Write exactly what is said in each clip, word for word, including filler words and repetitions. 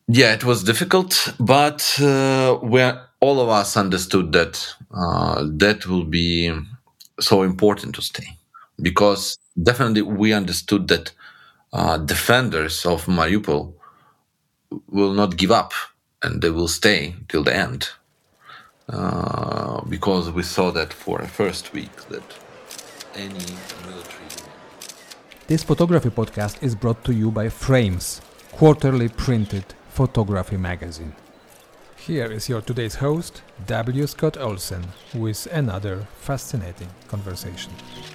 Yeah, it was difficult, but uh, where all of us understood that uh, that will be so important to stay, because definitely we understood that uh, defenders of Mariupol will not give up and they will stay till the end. Uh, because we saw that for a first week that any military. This photography podcast is brought to you by Frames, quarterly printed photography magazine. Here is your today's host, W. Scott Olsen, with another fascinating conversation.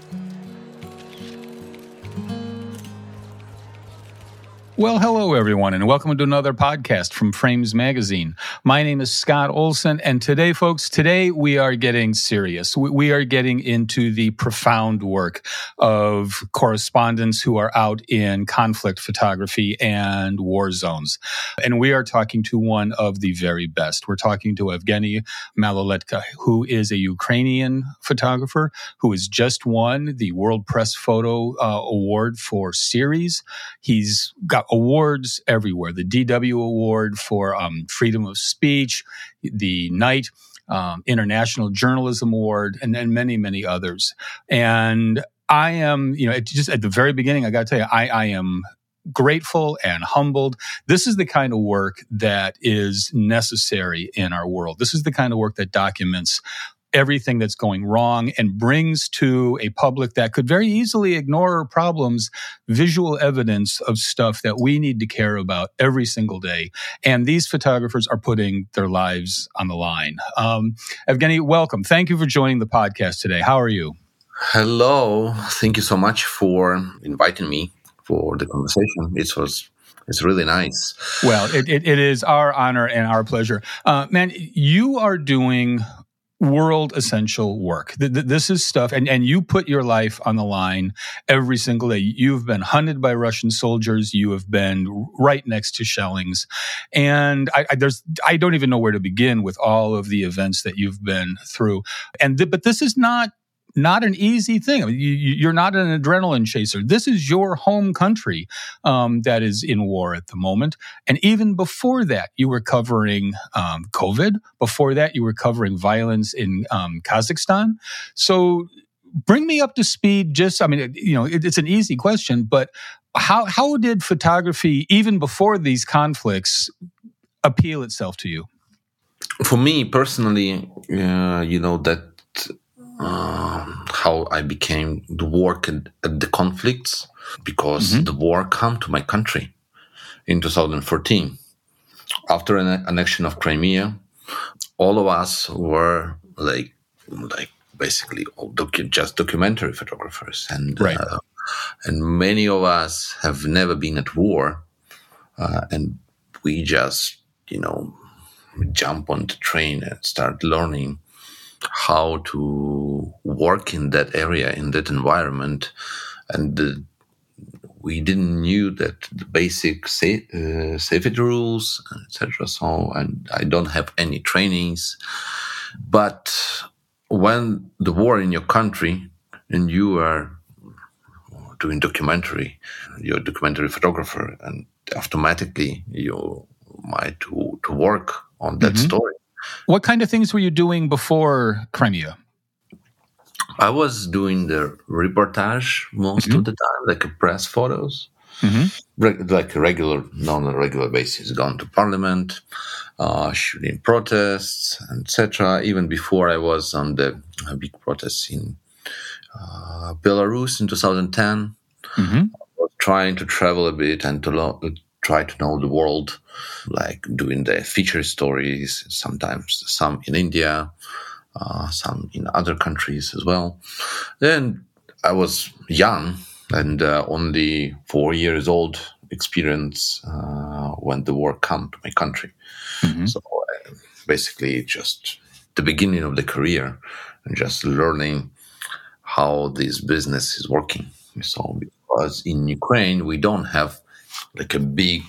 Well, hello, everyone, and welcome to another podcast from Frames Magazine. My name is Scott Olsen, and today, folks, today we are getting serious. We, we are getting into the profound work of correspondents who are out in conflict photography and war zones. And we are talking to one of the very best. We're talking to Evgeny Maloletka, who is a Ukrainian photographer who has just won the World Press Photo uh, Award for series. He's got awards everywhere. The D W Award for um, freedom of speech, the Knight um, International Journalism Award, and then many, many others. And I am, you know, it just at the very beginning, I got to tell you, I, I am grateful and humbled. This is the kind of work that is necessary in our world. This is the kind of work that documents everything that's going wrong and brings to a public that could very easily ignore problems, visual evidence of stuff that we need to care about every single day. And these photographers are putting their lives on the line. Um, Evgeny, welcome. Thank you for joining the podcast today. How are you? Hello. Thank you so much for inviting me for the conversation. It was It's really nice. Well, it, it, it is our honor and our pleasure. Uh, man, you are doing world essential work. This is stuff, and, and you put your life on the line every single day. You've been hunted by Russian soldiers. You have been right next to shellings. And I, I, there's, I don't even know where to begin with all of the events that you've been through. And th- but this is not Not an easy thing. I mean, you, you're not an adrenaline chaser. This is your home country um, that is in war at the moment. And even before that, you were covering um, COVID. Before that, you were covering violence in um, Kazakhstan. So bring me up to speed. Just, I mean, you know, it, it's an easy question, but how how did photography, even before these conflicts, appeal itself to you? For me personally, uh, you know, that Uh, how I became the work at, at the conflicts, because mm-hmm. the war came to my country in two thousand fourteen. After an annexion of Crimea, all of us were like, like basically all docu- just documentary photographers, and right. uh, and many of us have never been at war, uh, and we just you know jump on the train and start learning how to work in that area, in that environment. And the, we didn't knew that the basic sa- uh, safety rules, et cetera. So, and I don't have any trainings. But when the war in your country and you are doing documentary, you're a documentary photographer, and automatically you might to, to work on that mm-hmm. story. What kind of things were you doing before Crimea? I was doing the reportage most mm-hmm. of the time, like press photos, mm-hmm. Re- like a regular, non regular basis, going to parliament, uh, shooting protests, et cetera. Even before I was on the uh, big protests in uh, Belarus in two thousand ten, mm-hmm. I was trying to travel a bit and to lo- try to know the world, like doing the feature stories, sometimes some in India, uh, some in other countries as well. Then I was young and uh, only four years old experience uh, when the war came to my country. Mm-hmm. So uh, basically just the beginning of the career and just learning how this business is working. So because in Ukraine, we don't have like a big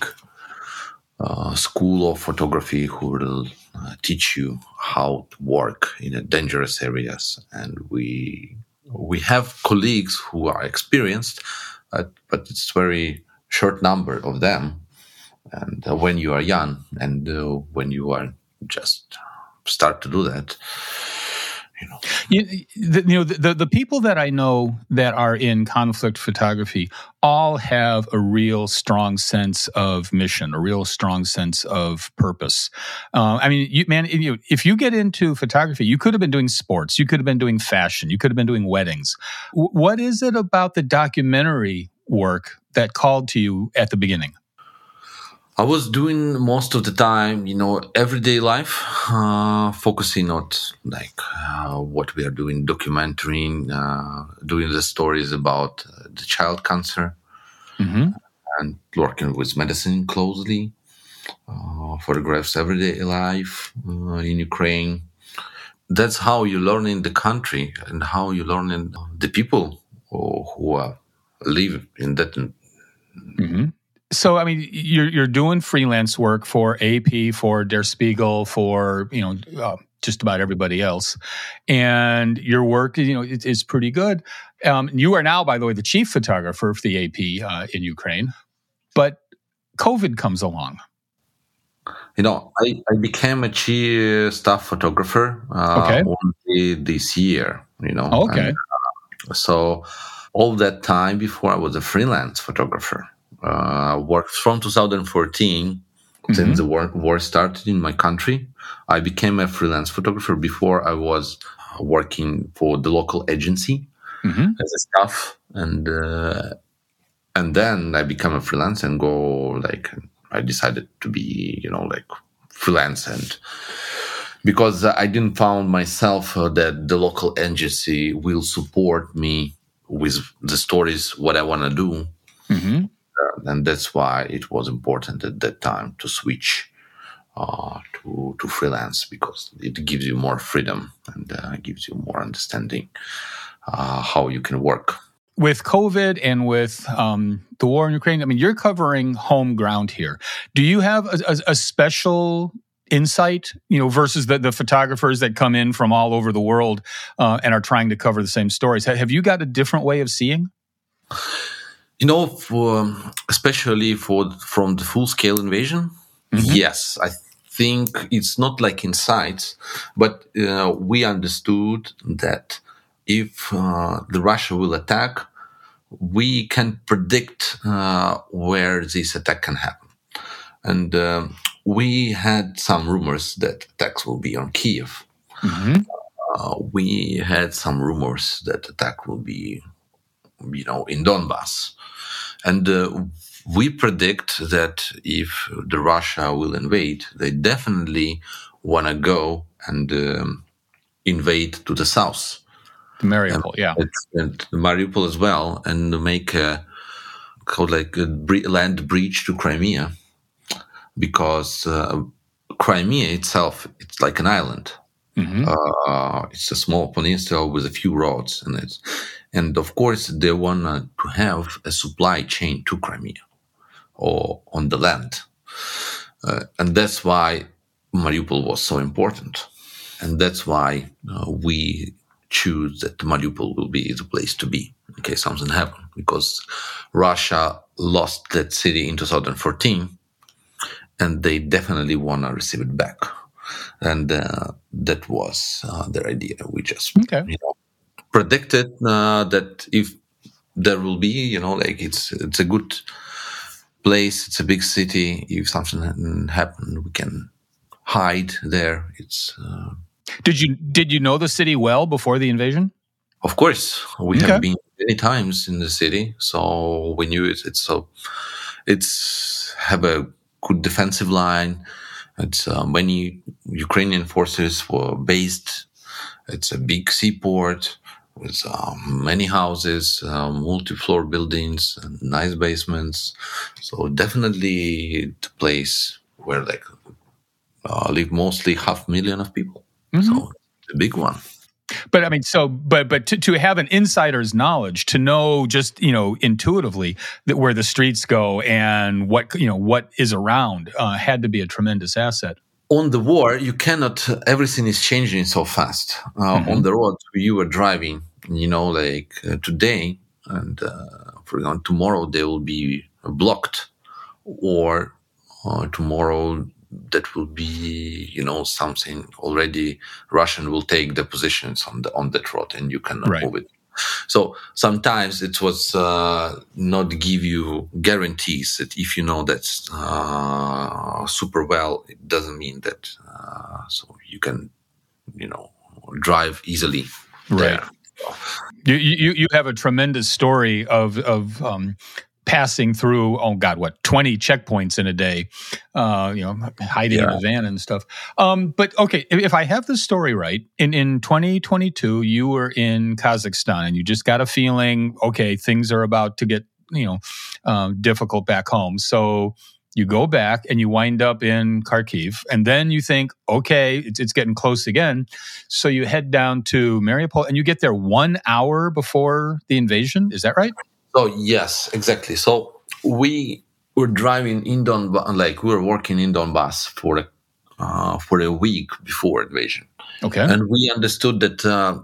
uh, school of photography who will uh, teach you how to work in a dangerous areas. And we we have colleagues who are experienced, uh, but it's very short number of them. And uh, when you are young, and uh, when you are just start to do that, you know, you, the, you know the, the the people that I know that are in conflict photography all have a real strong sense of mission, a real strong sense of purpose. Uh, I mean, you, man, if you, if you get into photography, you could have been doing sports, you could have been doing fashion, you could have been doing weddings. W- what is it about the documentary work that called to you at the beginning? I was doing most of the time, you know, everyday life, uh, focusing on like uh, what we are doing, documenting, uh, doing the stories about uh, the child cancer, mm-hmm. and working with medicine closely, uh, photographs everyday life uh, in Ukraine. That's how you learn in the country and how you learn in the people who, who uh, live in that. Mm-hmm. So, I mean, you're you're doing freelance work for A P, for Der Spiegel, for, you know, uh, just about everybody else, and your work, you know, is, is pretty good. Um, you are now, by the way, the chief photographer for the A P uh, in Ukraine, but COVID comes along. You know, I, I became a chief staff photographer uh, okay. only this year. You know, okay. And, uh, so all that time before I was a freelance photographer. Uh, worked from two thousand fourteen, mm-hmm. since the war, war started in my country. I became a freelance photographer. Before I was working for the local agency mm-hmm. as a staff, and uh, and then I became a freelance and go like I decided to be, you know, like freelance, and because I didn't found myself uh, that the local agency will support me with the stories what I want to do. Mm-hmm. And that's why it was important at that time to switch uh, to to freelance, because it gives you more freedom and uh, gives you more understanding uh, how you can work. With COVID and with um, the war in Ukraine, I mean, you're covering home ground here. Do you have a, a, a special insight, you know, versus the, the photographers that come in from all over the world uh, and are trying to cover the same stories? Have you got a different way of seeing? You know, for, especially for from the full-scale invasion, mm-hmm. yes, I think it's not like insights, but uh, we understood that if uh, the Russia will attack, we can predict uh, where this attack can happen. And uh, we had some rumors that attacks will be on Kiev. Mm-hmm. Uh, we had some rumors that attack will be, you know, in Donbass. And uh, we predict that if the Russia will invade, they definitely want to go and um, invade to the south. Mariupol, and, yeah. And Mariupol as well, and make a, called like a land bridge to Crimea, because uh, Crimea itself, it's like an island. Mm-hmm. Uh, it's a small peninsula with a few roads, and it's, and of course they want to have a supply chain to Crimea or on the land, uh, and that's why Mariupol was so important, and that's why uh, we choose that Mariupol will be the place to be in case something happens, because Russia lost that city in two thousand fourteen, and they definitely want to receive it back. And uh, that was uh, their idea. We just okay. you know, predicted uh, that if there will be, you know, like it's it's a good place, it's a big city. If something happened, we can hide there. It's. Uh, did you did you know the city well before the invasion? Of course, we okay. have been many times in the city, so we knew it. It's so it's have a good defensive line. It's uh, many Ukrainian forces were based. It's a big seaport with uh, many houses, uh, multi-floor buildings, and nice basements. So definitely the place where like uh, live mostly half million of people. Mm-hmm. So it's a big one. But I mean, so, but, but to, to have an insider's knowledge, to know just, you know, intuitively that where the streets go and what, you know, what is around uh, had to be a tremendous asset. On the war, you cannot, everything is changing so fast. Uh, mm-hmm. On the road, you were driving, you know, like uh, today and uh, for example, tomorrow they will be blocked, or uh, tomorrow that will be, you know, something already Russian will take the positions on the on that road and you cannot Right. move it. So sometimes it was uh, not give you guarantees that if you know that's uh, super well, it doesn't mean that uh, so you can, you know, drive easily there. Right. You you you have a tremendous story of of um, passing through, oh God, what, twenty checkpoints in a day, uh, you know, hiding yeah. in a van and stuff. Um, but okay, if, if I have the story right, in, in twenty twenty-two, you were in Kazakhstan and you just got a feeling, okay, things are about to get, you know, um, difficult back home. So you go back and you wind up in Kharkiv, and then you think, okay, it's, it's getting close again. So you head down to Mariupol and you get there one hour before the invasion. Is that right? So yes, exactly. So we were driving in Donbass, like we were working in Donbass for a, uh, for a week before invasion. Okay. And we understood that uh,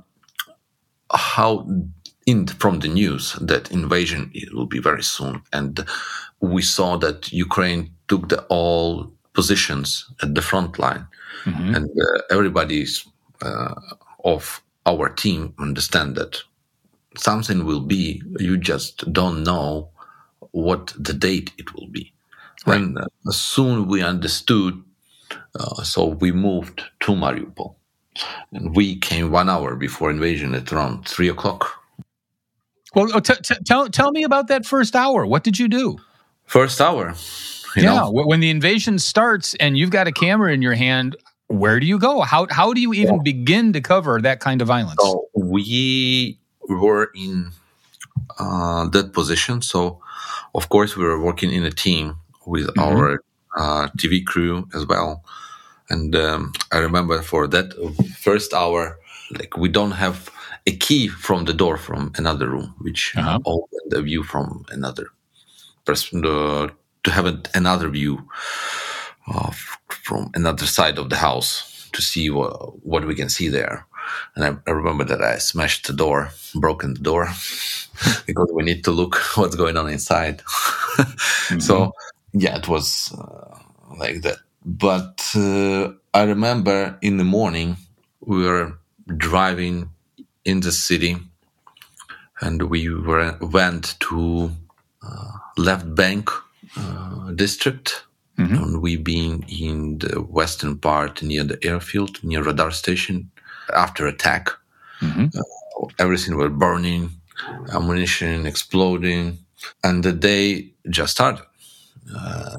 how in from the news that invasion it will be very soon, and we saw that Ukraine took the all positions at the front line, mm-hmm. and uh, everybody's uh, of our team understand that something will be, you just don't know what the date it will be. Right. And uh, soon we understood, uh, so we moved to Mariupol. And we came one hour before invasion at around three o'clock. Well, t- t- tell tell me about that first hour. What did you do? First hour, you yeah. know? When the invasion starts and you've got a camera in your hand, where do you go? How how do you even yeah. begin to cover that kind of violence? So we were in uh, that position. So, of course, we were working in a team with mm-hmm. our uh, T V crew as well. And um, I remember for that first hour, like we don't have a key from the door from another room, which uh-huh. opened a view from another person, uh, to have a, another view uh, from another side of the house to see what, what we can see there. And I, I remember that I smashed the door, broken the door, because we need to look what's going on inside. mm-hmm. So, yeah, it was uh, like that. But uh, I remember in the morning, we were driving in the city, and we were went to uh, Left Bank uh, district, mm-hmm. and we been in the western part near the airfield, near radar station. After attack, mm-hmm. uh, everything was burning, ammunition exploding, and the day just started. Uh,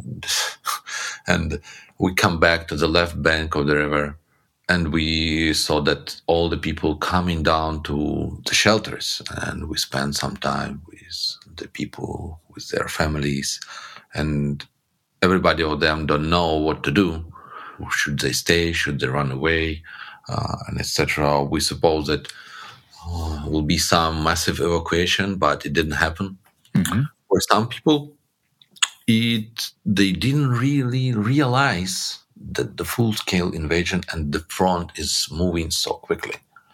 and we come back to the left bank of the river, and we saw that all the people coming down to the shelters, and we spent some time with the people, with their families, and everybody of them don't know what to do. Should they stay? Should they run away? Uh, and et cetera. We suppose that uh, will be some massive evacuation, but it didn't happen. Mm-hmm. For some people, it they didn't really realize that the full-scale invasion and the front is moving so quickly.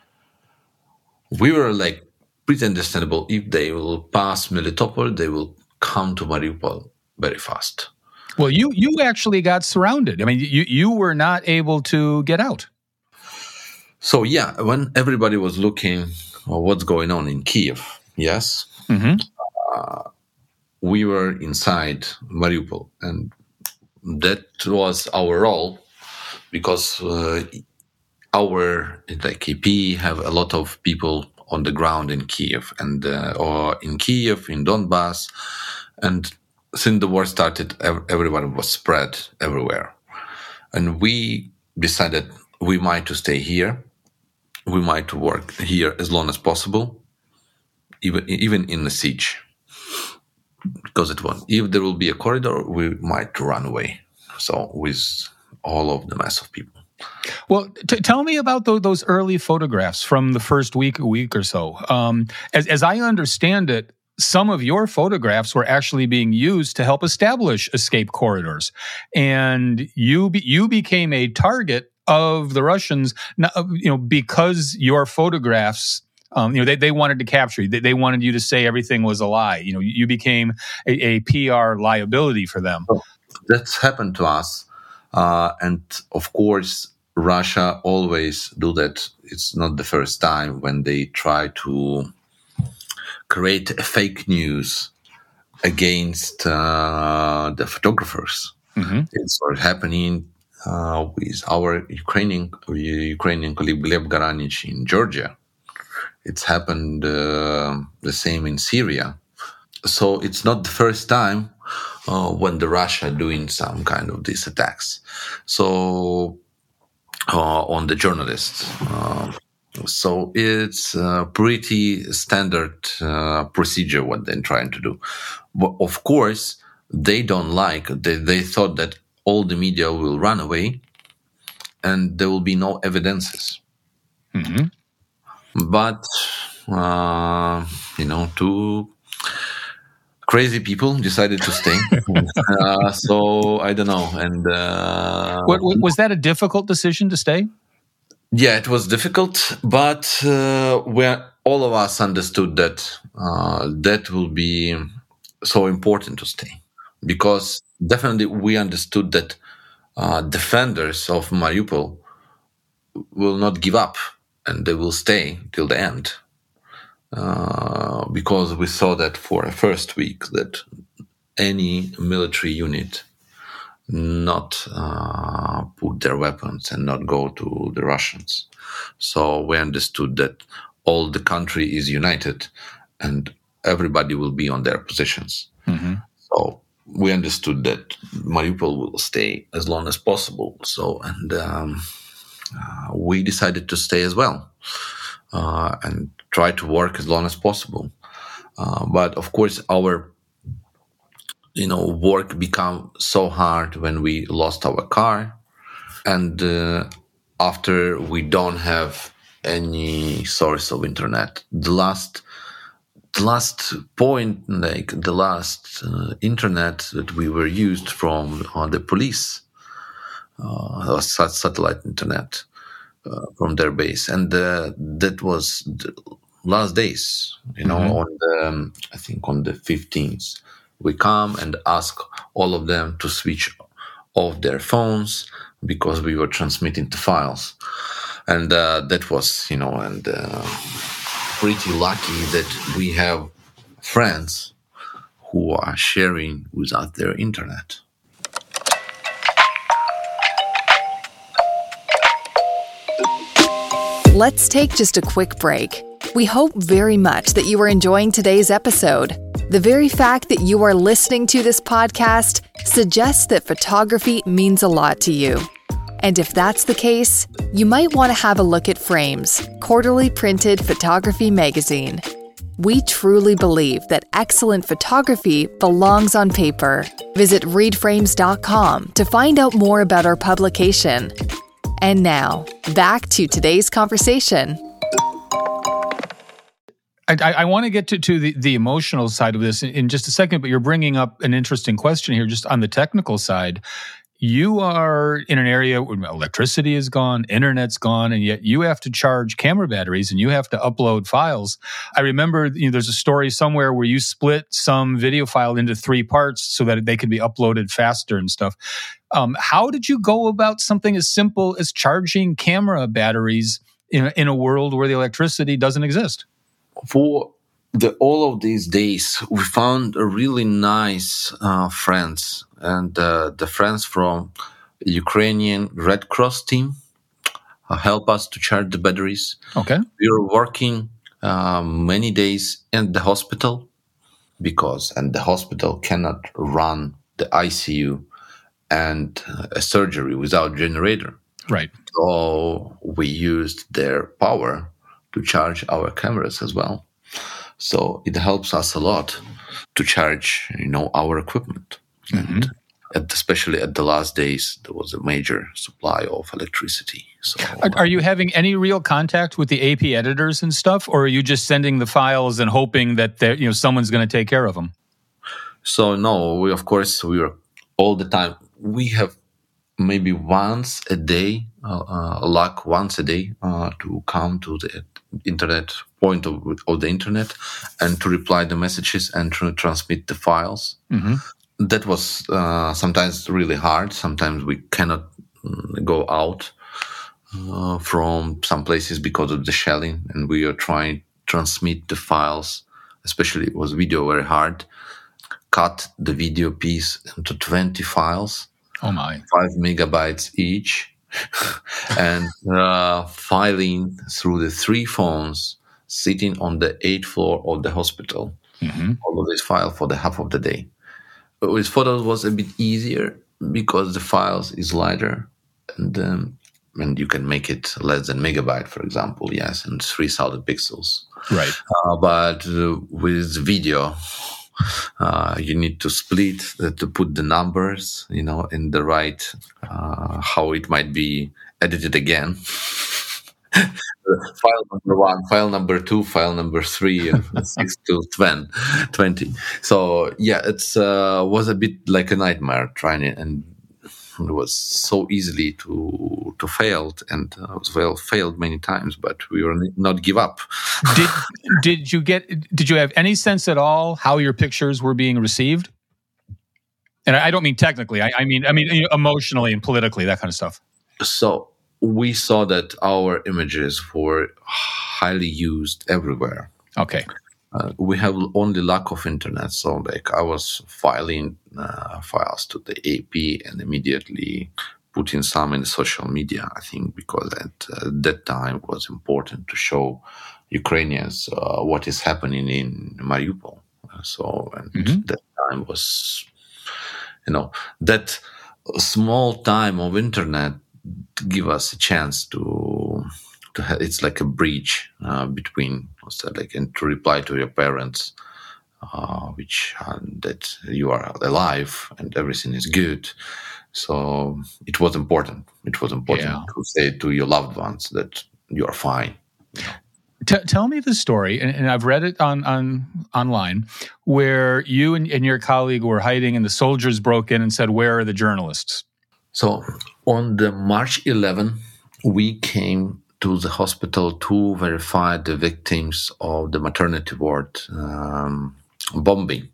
We were like pretty understandable. If they will pass Melitopol, they will come to Mariupol very fast. Well, you you actually got surrounded. I mean, you you were not able to get out. So, yeah, when everybody was looking at what's going on in Kyiv, yes, mm-hmm. uh, we were inside Mariupol. And that was our role, because uh, our, like, A P have a lot of people on the ground in Kyiv, and uh, or in Kyiv, in Donbass. And since the war started, everyone was spread everywhere. And we decided we might to stay here. We might work here as long as possible, even even in the siege. Because it was, if there will be a corridor, we might run away. So with all of the mass of people. Well, t- tell me about th- those early photographs from the first week, a week or so. Um, as, as I understand it, some of your photographs were actually being used to help establish escape corridors, and you be- you became a target of the Russians, you know, because your photographs, um, you know, they, they wanted to capture you. They, they wanted you to say everything was a lie. You know, you became a, a P R liability for them. that's happened to us. Uh, and of course, Russia always do that. It's not the first time when they try to create a fake news against uh, the photographers. Mm-hmm. It's happening uh, with our Ukrainian Ukrainian colleague Gleb Garanich in Georgia. It's happened uh, the same in Syria. So it's not the first time uh, when the Russia doing some kind of these attacks. So uh, on the journalists. Uh, so it's a pretty standard uh, procedure what they're trying to do. But of course, they don't like, they, they thought that all the media will run away and there will be no evidences. Mm-hmm. But, uh, you know, two crazy people decided to stay. uh, so I don't know. And uh, what, was that a difficult decision to stay? Yeah, it was difficult, but uh, where all of us understood that uh, that will be so important to stay, because definitely we understood that uh, defenders of Mariupol will not give up and they will stay till the end. Uh, because we saw that for a first week that any military unit not uh, put their weapons and not go to the Russians. So we understood that all the country is united and everybody will be on their positions. Mm-hmm. So we understood that Mariupol will stay as long as possible. So, and um, uh, we decided to stay as well uh, and try to work as long as possible. Uh, but of course, our you know, work became so hard when we lost our car. And uh, after we don't have any source of internet. The last the last point, like the last uh, internet that we were used from uh, the police, uh, was satellite internet uh, from their base. And uh, that was the last days, you know, mm-hmm. on the, um, I think on the fifteenth. We come and ask all of them to switch off their phones because we were transmitting the files. And uh, that was, you know, and uh, pretty lucky that we have friends who are sharing with us their internet. Let's take just a quick break. We hope very much that you are enjoying today's episode. The very fact that you are listening to this podcast suggests that photography means a lot to you. And if that's the case, you might want to have a look at Frames, quarterly printed photography magazine. We truly believe that excellent photography belongs on paper. Visit read frames dot com to find out more about our publication. And now, back to today's conversation. I, I want to get to, to the, the emotional side of this in, in just a second, but you're bringing up an interesting question here just on the technical side. You are in an area where electricity is gone, internet's gone, and yet you have to charge camera batteries and you have to upload files. I remember you know, there's a story somewhere where you split some video file into three parts so that they could be uploaded faster and stuff. Um, how did you go about something as simple as charging camera batteries in, in a world where the electricity doesn't exist? For the all of these days, we found a really nice uh, friends, and uh, the friends from Ukrainian Red Cross team uh, help us to charge the batteries. Okay, we are working uh, many days in the hospital because, and the hospital cannot run the I C U and uh, a surgery without generator. Right. So we used their power to charge our cameras as well. So it helps us a lot to charge, you know, our equipment. Mm-hmm. And at, especially at the last days, there was a major supply of electricity. So, are, are you having any real contact with the A P editors and stuff, or are you just sending the files and hoping that you know someone's going to take care of them? So no, we of course we are all the time. We have maybe once a day, uh, uh, luck once a day uh, to come to the internet point of, of the internet and to reply the messages and to transmit the files. Mm-hmm. that was uh, sometimes really hard. Sometimes we cannot mm, go out uh, from some places because of the shelling, and we are trying to transmit the files, especially it was video very hard, cut the video piece into twenty files. Oh my. Five megabytes each. and uh, filing through the three phones sitting on the eighth floor of the hospital. Mm-hmm. All of this file for the half of the day. But with photos was a bit easier because the files is lighter and um, and you can make it less than megabyte, for example, yes, and three thousand pixels. Right. Uh, but uh, with video, uh, you need to split uh, to put the numbers, you know, in the right, uh, how it might be edited again. File number one, file number two, file number three, six to twenty. So yeah, it's uh, was a bit like a nightmare trying it, and it was so easily to to fail, and uh, well failed many times, but we were not give up. did did you get? Did you have any sense at all how your pictures were being received? And I don't mean technically. I, I mean I mean emotionally and politically, that kind of stuff. So. We saw that our images were highly used everywhere. Okay. Uh, we have only lack of internet, so like I was filing uh, files to the A P and immediately putting some in social media. I think because at uh, that time it was important to show Ukrainians uh, what is happening in Mariupol. Uh, so and mm-hmm. that time was, you know, that small time of internet. Give us a chance to to have, it's like a bridge uh, between what's that like and to reply to your parents uh, which uh, that you are alive and everything is good. So it was important it was important yeah. to say to your loved ones that you are fine. T- tell me the story, and, and I've read it on, on online, where you and, and your colleague were hiding and the soldiers broke in and said, "Where are the journalists?" So on the March eleventh, we came to the hospital to verify the victims of the maternity ward um, bombing.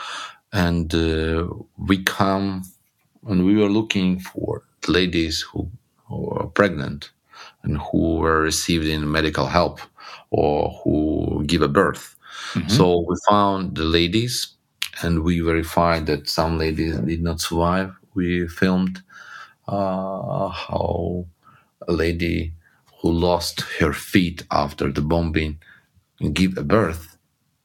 And uh, we come and we were looking for ladies who, who were pregnant and who were receiving medical help or who give a birth. Mm-hmm. So we found the ladies and we verified that some ladies did not survive. We filmed Uh, how a lady who lost her feet after the bombing gave a birth.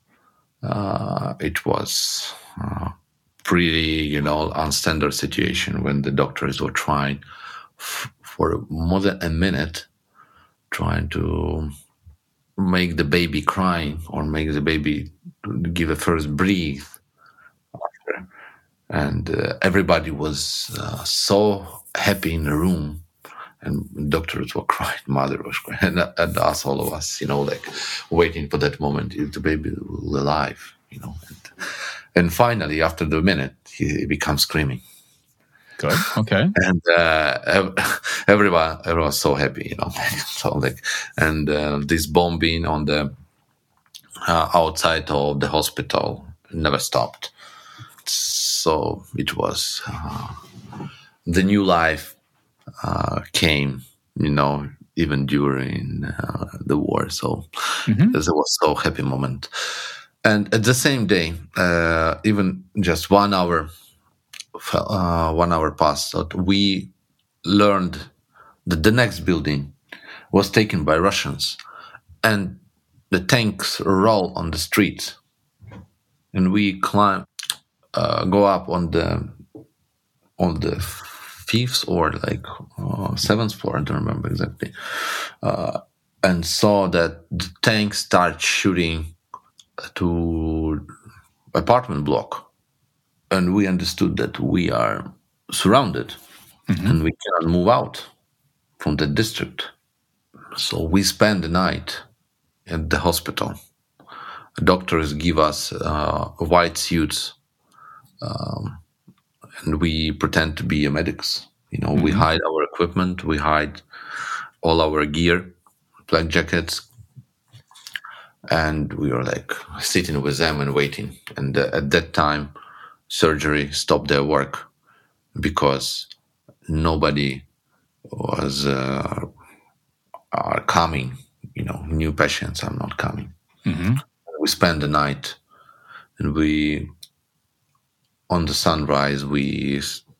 Uh, it was uh, pretty, you know, unstandard situation when the doctors were trying f- for more than a minute, trying to make the baby crying or make the baby give a first breath after. And uh, everybody was uh, so happy in the room, and doctors were crying, mother was crying, and, and us, all of us, you know, like waiting for that moment if the baby will alive, you know. And, and finally, after the minute, he becomes screaming. Good. Okay. And uh, everyone, everyone was so happy, you know. So like, and uh, this bombing on the uh, outside of the hospital never stopped. So it was. Uh, The new life uh, came, you know, even during uh, the war. So mm-hmm. it was so happy moment. And at the same day, uh, even just one hour, uh, one hour passed. We learned that the next building was taken by Russians, and the tanks roll on the street, and we climb, uh, go up on the on the fifth or like uh, seventh floor, I don't remember exactly, uh, and saw that the tanks start shooting to apartment block, and we understood that we are surrounded mm-hmm. and we cannot move out from the district. So we spend the night at the hospital. Doctors give us uh, white suits, um, and we pretend to be medics. You know, mm-hmm. we hide our equipment, we hide all our gear, black jackets, and we were like sitting with them and waiting. And uh, at that time, surgery stopped their work because nobody was uh, are coming. You know, new patients are not coming. Mm-hmm. We spent the night, and we, on the sunrise, we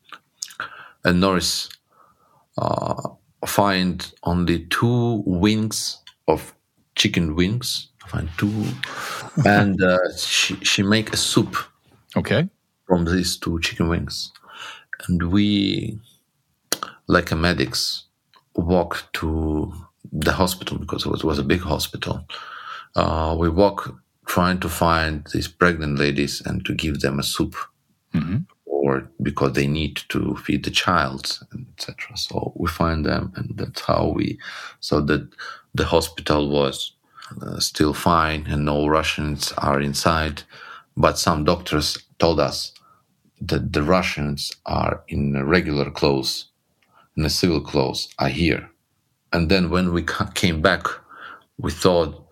and Norris uh, find only two wings of chicken wings. Find two, and uh, she she make a soup. Okay. From these two chicken wings, and we, like a medics, walk to the hospital because it was, it was a big hospital. Uh, we walk trying to find these pregnant ladies and to give them a soup, mm-hmm. or because they need to feed the child, et cetera. So we find them, and that's how we. So that the hospital was uh, still fine, and no Russians are inside, but some doctors told us that the Russians are in regular clothes, in the civil clothes, are here. And then when we came back, we thought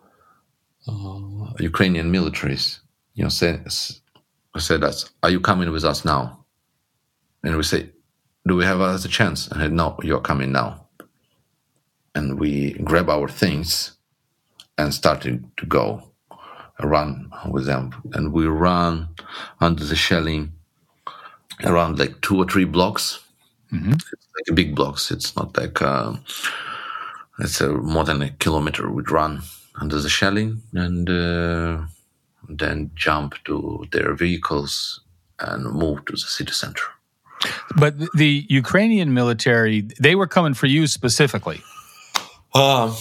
uh, Ukrainian militaries, you know, said, said us, "Are you coming with us now?" And we say, "Do we have us a chance?" And I said, "No, you're coming now." And we grab our things and started to go, run with them. And we run under the shelling around like two or three blocks. Mm-hmm. It's like big blocks. It's not like uh, it's a, more than a kilometer. We'd run under the shelling and uh, then jump to their vehicles and move to the city center. But the Ukrainian military, they were coming for you specifically. Uh,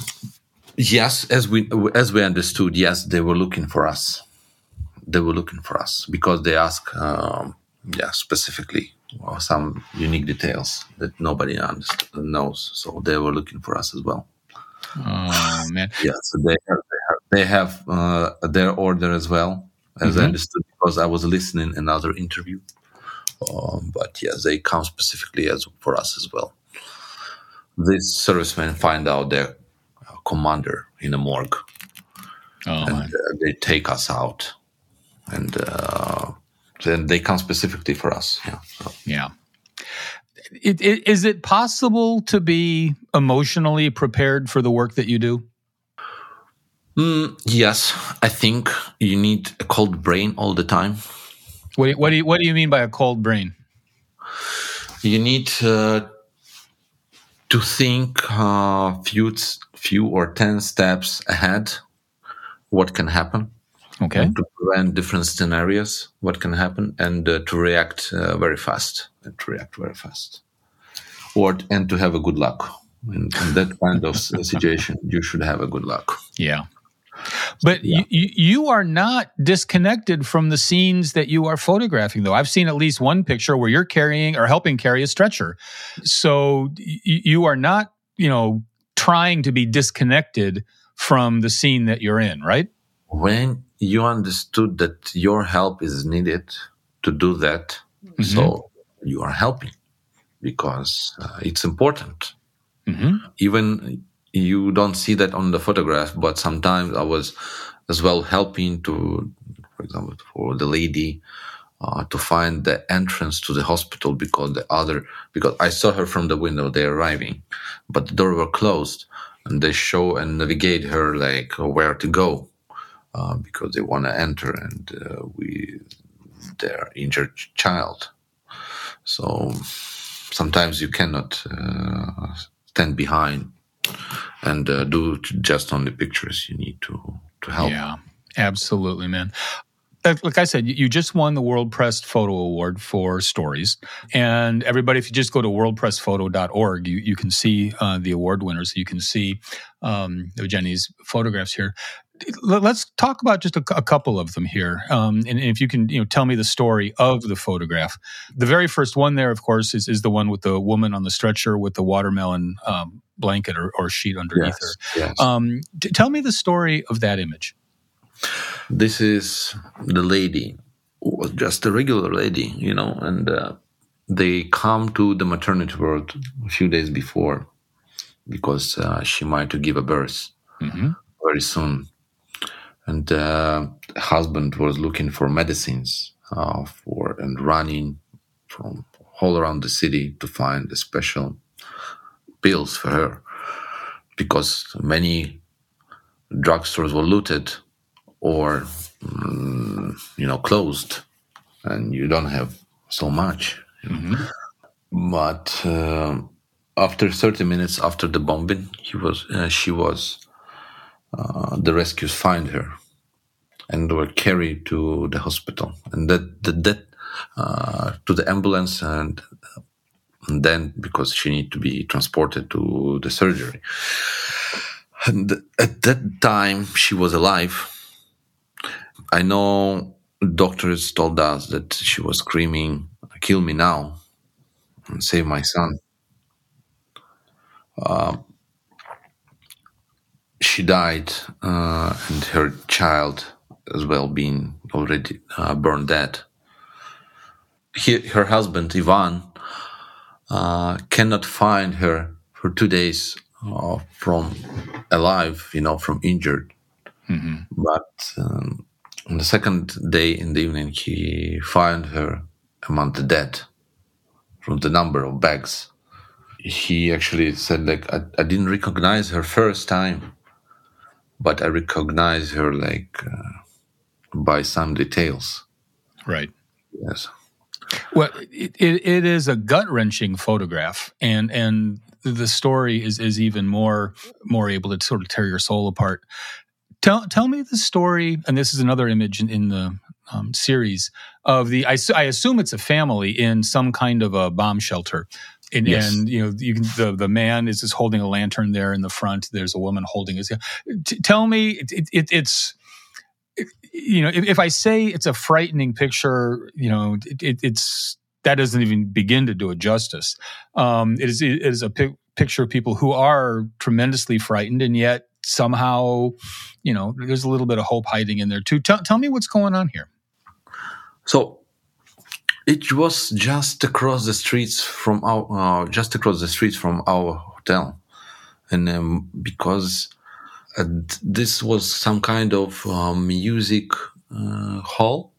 yes, as we as we understood, yes, they were looking for us. They were looking for us because they asked, um, yeah, specifically well, some unique details that nobody understand, knows. So they were looking for us as well. Oh man! Yeah, so they have, they have, they have uh, their order as well, as mm-hmm. I understood, because I was listening another interview. Um, but yes, they come specifically as for us as well. These servicemen find out their commander in a morgue, oh, and uh, they take us out, and uh, then they come specifically for us. Yeah, so. yeah. It, it, is it possible to be emotionally prepared for the work that you do? Mm, yes, I think you need a cold brain all the time. What do you, what do you, what do you mean by a cold brain? You need uh, to think uh, few few or ten steps ahead. What can happen? Okay. To prevent different scenarios, what can happen, and uh, to react uh, very fast. And to react very fast, or and to have a good luck in, in that kind of situation. You should have a good luck. Yeah. But yeah. you, you are not disconnected from the scenes that you are photographing, though. I've seen at least one picture where you're carrying or helping carry a stretcher. So you, you are not, you know, trying to be disconnected from the scene that you're in, right? When you understood that your help is needed to do that, mm-hmm. so you are helping because uh, it's important. Mm-hmm. Even you don't see that on the photograph, but sometimes I was as well helping to, for example, for the lady uh, to find the entrance to the hospital because the other, because I saw her from the window, they're arriving, but the door were closed and they show and navigate her like where to go uh, because they want to enter and uh, we, their injured child. So sometimes you cannot uh, stand behind and uh, do just on the pictures. You need to to help. Yeah, absolutely, man. Like I said, you just won the World Press Photo Award for stories. And everybody, if you just go to world press photo dot org, you, you can see uh, the award winners. You can see um, Evgeny's photographs here. Let's talk about just a, a couple of them here. Um, and if you can, you know, tell me the story of the photograph. The very first one there, of course, is, is the one with the woman on the stretcher with the watermelon um, blanket or, or sheet underneath yes, her. Yes. Um, t- tell me the story of that image. This is the lady, who was just a regular lady, you know, and uh, they come to the maternity ward a few days before because uh, she might to give a birth mm-hmm. very soon. And uh, the husband was looking for medicines uh, for and running from all around the city to find the special pills for her, because many drugstores were looted or mm, you know closed, and you don't have so much. You know? Mm-hmm. But uh, after thirty minutes after the bombing, he was uh, she was uh, the rescues find her and were carried to the hospital, and that that, that uh, to the ambulance, and, and then because she needed to be transported to the surgery. And at that time, she was alive. I know doctors told us that she was screaming, "Kill me now and save my son." Uh, she died, uh, and her child as well being already uh, burned dead. He, her husband, Ivan, uh, cannot find her for two days uh, from alive, you know, from injured. Mm-hmm. But um, on the second day in the evening, he found her among the dead from the number of bags. He actually said, like, I, I didn't recognize her first time, but I recognized her, like, uh, by some details. Right. Yes. Well, it, it, it is a gut-wrenching photograph, and and the story is, is even more more able to sort of tear your soul apart. Tell tell me the story, and this is another image in, in the um, series of the. I, I assume it's a family in some kind of a bomb shelter, and, yes. and you know you can, the the man is just holding a lantern there in the front. There's a woman holding his. T- tell me, it, it, it, it's. You know, if, if I say it's a frightening picture, you know, it, it, it's that doesn't even begin to do it justice. Um, it is it is a pic- picture of people who are tremendously frightened, and yet somehow, you know, there's a little bit of hope hiding in there too. Tell, tell me what's going on here. So it was just across the streets from our, uh, just across the streets from our hotel, and um, because. Uh, this was some kind of uh, music uh, hall,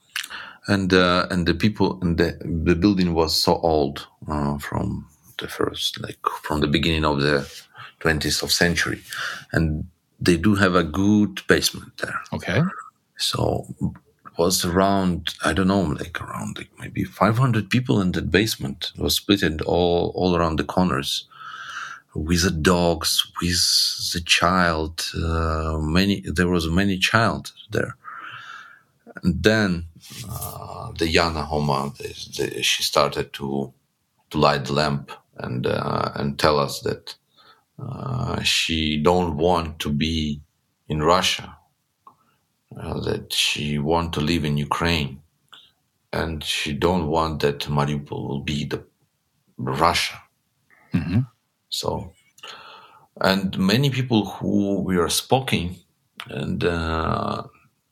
and uh, and the people and the the building was so old uh, from the first, like from the beginning of the twentieth century, and they do have a good basement there. Okay, so it was around I don't know, like around like maybe five hundred people in that basement. It was split in all all around the corners. With the dogs, with the child, uh, many there was many child there, and then uh, the Jana Homa, the, the, she started to to light the lamp and uh, and tell us that uh, she don't want to be in Russia, uh, that she want to live in Ukraine, and she don't want that Mariupol will be the Russia. Mm-hmm. So, and many people who we are speaking, and uh,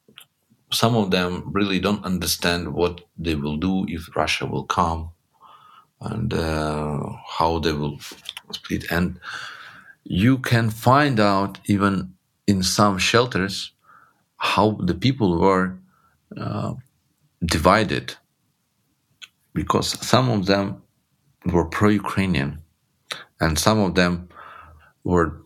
some of them really don't understand what they will do if Russia will come, and uh, how they will split. And you can find out even in some shelters how the people were uh, divided, because some of them were pro-Ukrainian, and some of them were,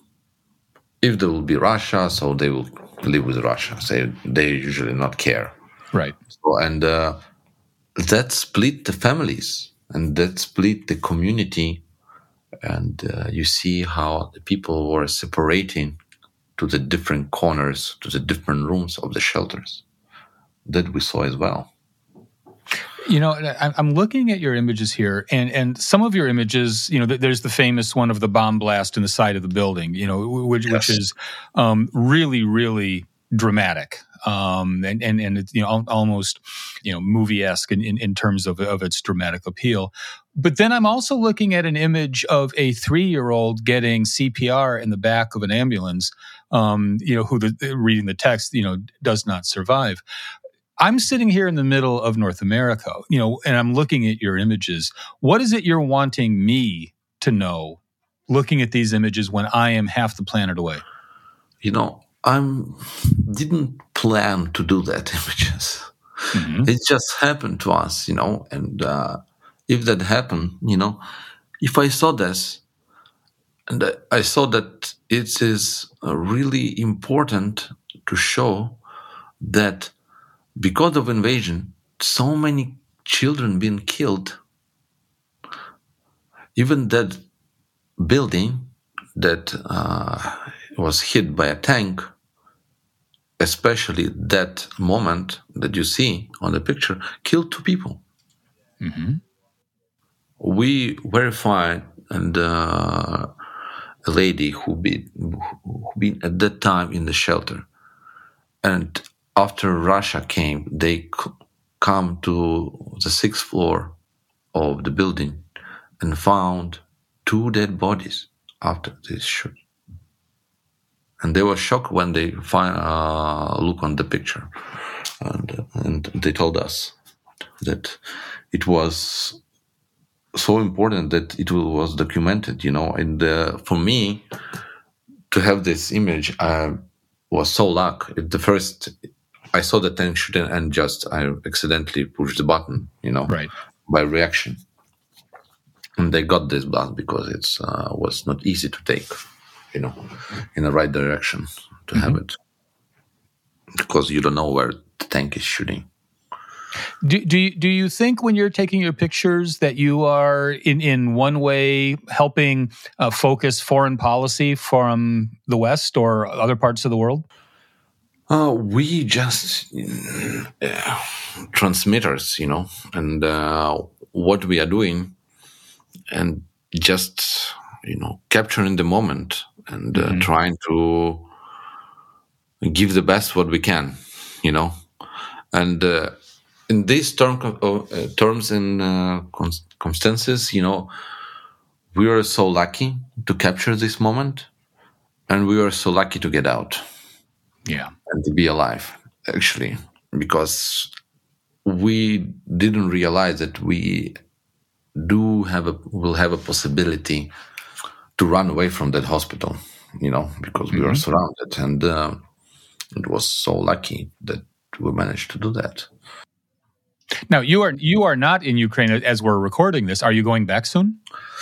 if there will be Russia, so they will live with Russia. So they usually not care. Right. So, and uh, that split the families, and that split the community. And uh, you see how the people were separating to the different corners, to the different rooms of the shelters. That we saw as well. You know, I'm looking at your images here, and, and some of your images, you know, there's the famous one of the bomb blast in the side of the building, you know, which, yes. which is um, really, really dramatic. Um, and, and, and it's, you know, almost, you know, movie-esque in, in, in terms of, of its dramatic appeal. But then I'm also looking at an image of a three-year-old getting C P R in the back of an ambulance, um, you know, who the, reading the text, you know, does not survive. I'm sitting here in the middle of North America, you know, and I'm looking at your images. What is it you're wanting me to know looking at these images when I am half the planet away? You know, I didn't plan to do that images. Mm-hmm. It just happened to us, you know. And uh, if that happened, you know, if I saw this, and I saw that it is really important to show that because of invasion, so many children been killed. Even that building that uh, was hit by a tank, especially that moment that you see on the picture, killed two people. Mm-hmm. We verified, and uh, a lady who been who been at that time in the shelter, and after Russia came, they c- come to the sixth floor of the building and found two dead bodies after this shoot. And they were shocked when they find, uh, look on the picture. And, and they told us that it was so important that it was documented, you know. And uh, for me, to have this image, I was so lucky. The first, I saw the tank shooting and just I accidentally pushed the button, you know, right, by reaction. And they got this bus because it uh, was not easy to take, you know, in the right direction to mm-hmm. have it. Because you don't know where the tank is shooting. Do, do, you, do you think when you're taking your pictures that you are, in, in one way, helping uh, focus foreign policy from the West or other parts of the world? Uh, we just uh, transmitters, you know, and uh, what we are doing and just, you know, capturing the moment and uh, mm-hmm. trying to give the best what we can, you know. And uh, in these term, uh, terms and uh, circumstances, you know, we are so lucky to capture this moment, and we are so lucky to get out. Yeah. And to be alive, actually, because we didn't realize that we do have a will have a possibility to run away from that hospital, you know, because mm-hmm. we were surrounded, and uh, it was so lucky that we managed to do that. Now, you are you are not in Ukraine as we're recording this. Are you going back soon?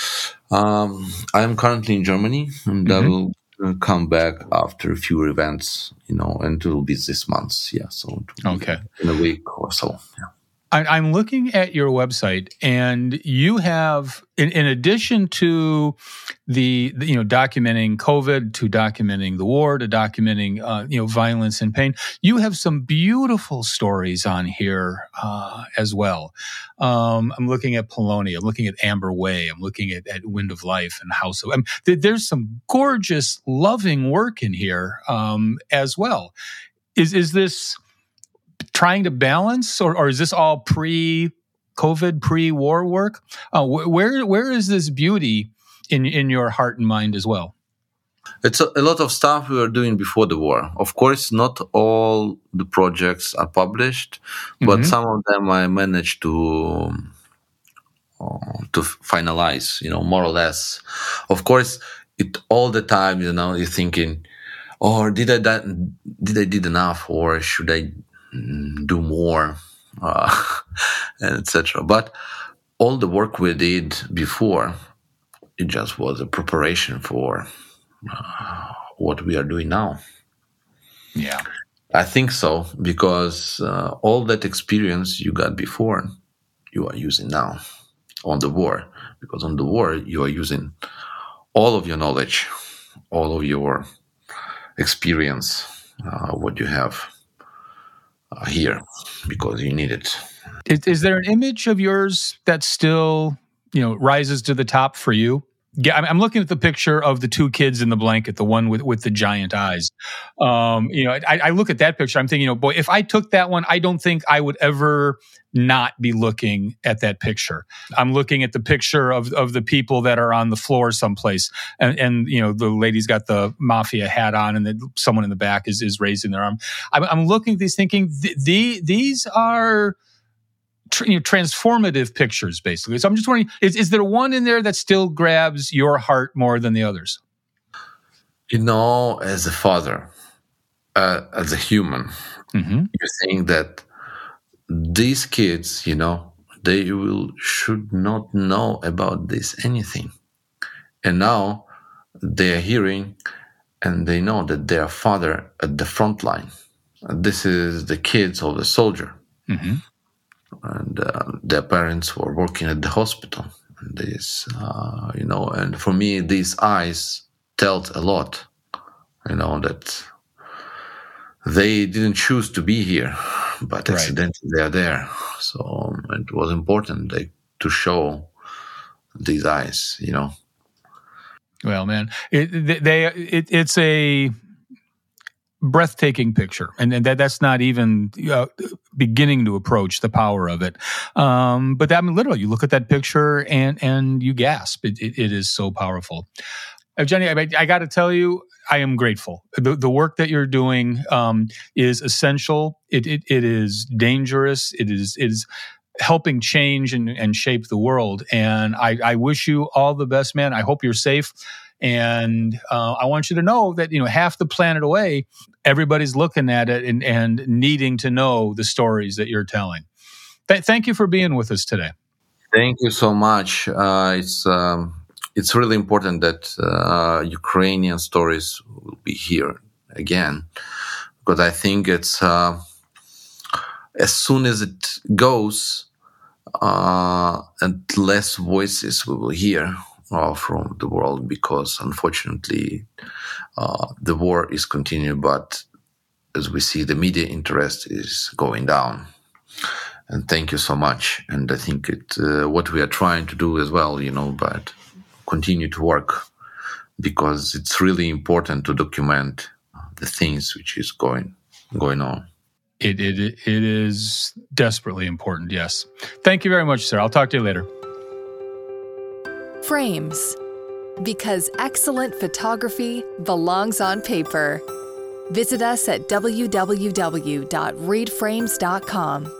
Um, I am currently in Germany, and mm-hmm. I will come back after a few events, you know, and it will be this month. Yeah, so okay, in a week or so. Yeah. I, I'm looking at your website, and you have, in, in addition to the, the, you know, documenting COVID, to documenting the war, to documenting, uh, you know, violence and pain, you have some beautiful stories on here uh, as well. Um, I'm looking at Poloni, I'm looking at Amber Way, I'm looking at, at Wind of Life and House of. I mean, th- there's some gorgeous, loving work in here um, as well. Is is this trying to balance, or, or is this all pre-COVID, pre-war work? Uh, wh- where where is this beauty in in your heart and mind as well? It's a, a lot of stuff we were doing before the war. Of course, not all the projects are published, but mm-hmm. some of them I managed to uh, to finalize, you know, more or less. Of course, it all the time, you know, you're thinking, oh, did I that, did I did enough, or should I do more, uh, and et cetera. But all the work we did before, it just was a preparation for uh, what we are doing now. Yeah, I think so, because uh, all that experience you got before, you are using now on the war. Because on the war, you are using all of your knowledge, all of your experience, uh, what you have Uh, here, because you need it. Is, is there an image of yours that still, you know, rises to the top for you? Yeah, I'm, I'm looking at the picture of the two kids in the blanket, the one with, with the giant eyes. Um, you know, I, I look at that picture, I'm thinking, you know, boy, if I took that one, I don't think I would ever not be looking at that picture. I'm looking at the picture of, of the people that are on the floor someplace, and, and you know, the lady's got the mafia hat on, and then someone in the back is, is raising their arm. I'm, I'm looking at these thinking, the, the, these are tr- you know, transformative pictures, basically. So I'm just wondering, is, is there one in there that still grabs your heart more than the others? You know, as a father, uh, as a human, mm-hmm. you're saying that these kids, you know, they will should not know about this anything. And now they are hearing and they know that their father at the front line. This is the kids of the soldier. Mm-hmm. And uh, their parents were working at the hospital. And this, uh, you know, and for me, these eyes told a lot, you know, that they didn't choose to be here, but right. accidentally they are there. So um, it was important like, to show these eyes, you know. Well, man, it, they, it, it's a breathtaking picture, and, and that that's not even uh, beginning to approach the power of it. Um, but that, I mean, literally, you look at that picture and and you gasp. It, it, it is so powerful. Evgeny, I, I got to tell you, I am grateful. The, the work that you're doing um, is essential. It, it it is dangerous. It is it is helping change and, and shape the world. And I, I wish you all the best, man. I hope you're safe. And uh, I want you to know that, you know, half the planet away, everybody's looking at it and, and needing to know the stories that you're telling. Th- thank you for being with us today. Thank you so much. Uh, it's um, it's really important that uh, Ukrainian stories will be here again, because I think it's uh, as soon as it goes, uh, and less voices we will hear uh, from the world, because unfortunately uh, the war is continuing, but as we see, the media interest is going down. And thank you so much. And I think it uh, what we are trying to do as well, you know, but continue to work, because it's really important to document the things which is going going on. It it it is desperately important, yes. Thank you very much, sir. I'll talk to you later. Frames. Because excellent photography belongs on paper. Visit us at w w w dot read frames dot com.